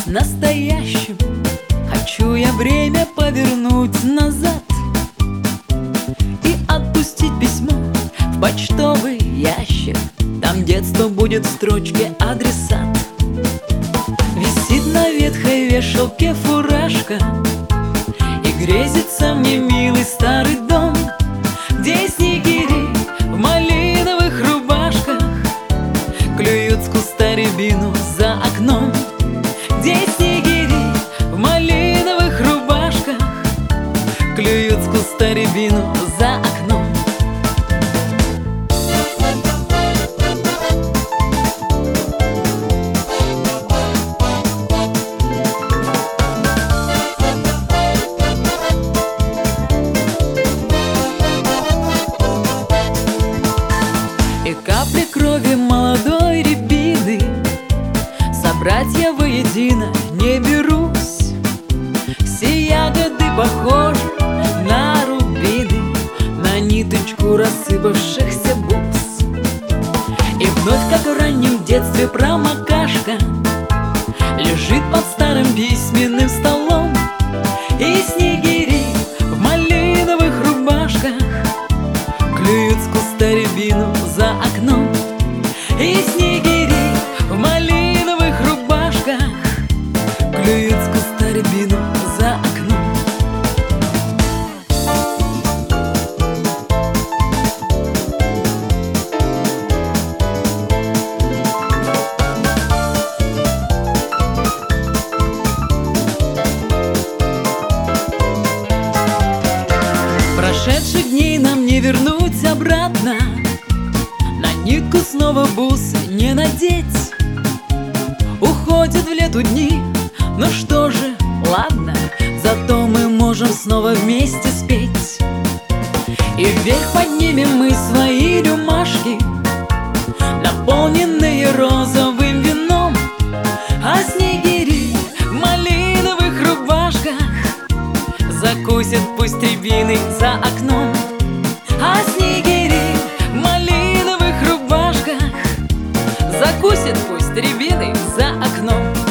настоящим. Хочу я время повернуть назад и отпустить письмо в почтовый ящик. Там детство будет в строчке адресат. Висит на ветхой вешалке фуражка, и грезится мне милый старый дом, где снегири в малиновых рубашках клюют с куста рябину за окном. Где снегири в малиновых рубашках клюют с куста рябину за окном. И капли крови молодой рябины собрать я воедино не берусь. Все ягоды похожи на рубины, на ниточку рассыпавшихся бус. И вновь, как в раннем детстве, промокашка лежит под старым письменным столом, и снегири в малиновых рубашках клюют с куста рябину за окном. И снегири в малиновых рубашках клюют с куста рябину за окном. Прошедших дней нам не вернуть обратно, на нитку снова бусы не надеть. Уходят в лету дни, ну что же, ладно, зато мы можем снова вместе спеть. И вверх поднимем мы свои рюмашки, наполненные розовым вином. А снегири в малиновых рубашках закусят пусть рябины за окном. А снегири в малиновых рубашках закусят пусть рябины за окном.